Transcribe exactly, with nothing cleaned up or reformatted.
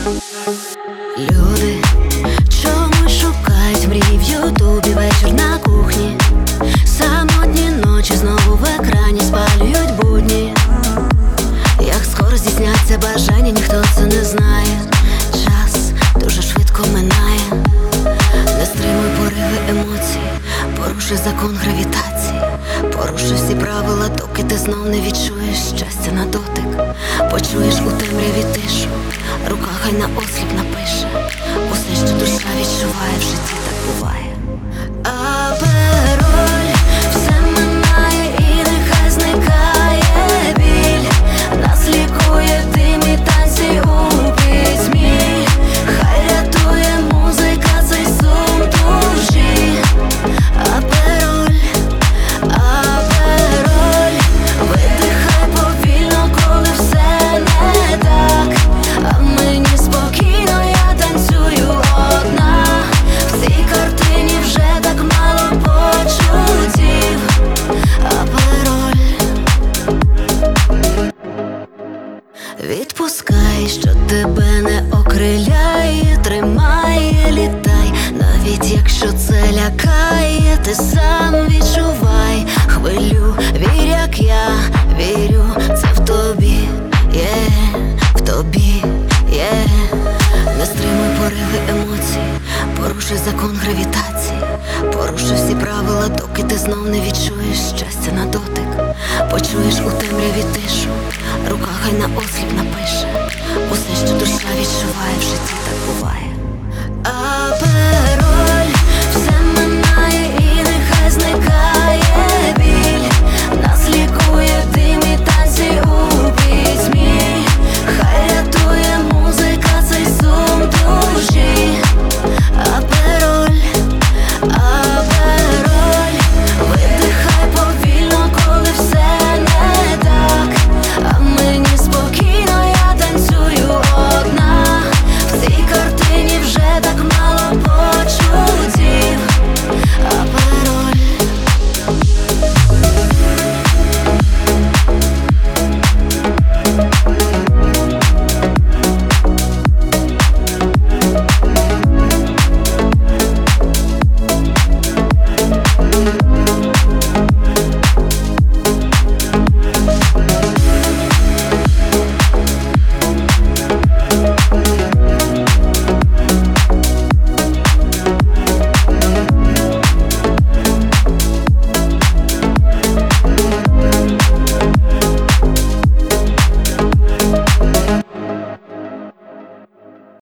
Люди чомусь шукають мрій в ютубі, вечір на кухні, самотні ночі знову в екрані спалюють будні. Як скоро здійсняться бажання, ніхто це не знає. Час дуже швидко минає. Не стримуй пориви емоцій, порушуй закон гравітації, порушуй всі правила, доки ти знов не відчуєш щастя на дотик. Почуєш у темряві тишу, рука хай на осліп напише усе, що душа відчуває, в житті так буває. Апероль все минає і нехай зникає біль. Нас лікує дим і танці у пітьмі. Хай рятує музика цей сум душі. Апероль, апероль, видихай повільно, коли все не так. А мені спокійно, я танцюю одна. В цій картині вже так мало почуттів. Апероль, відпускай, що тебе не окриляє, тримає, літай, навіть якщо це лякає, ти сам відчувай хвилю, вір, як я вірю, це в тобі, є, yeah, в тобі, є, yeah. Не стримуй пориви емоцій, порушуй закон гравітації, порушуй всі правила, доки ти знов не відчуєш щастя на дотик. Почуєш у темряві тишу, рука хай на осліп напише усе, що душа відчуває в житті.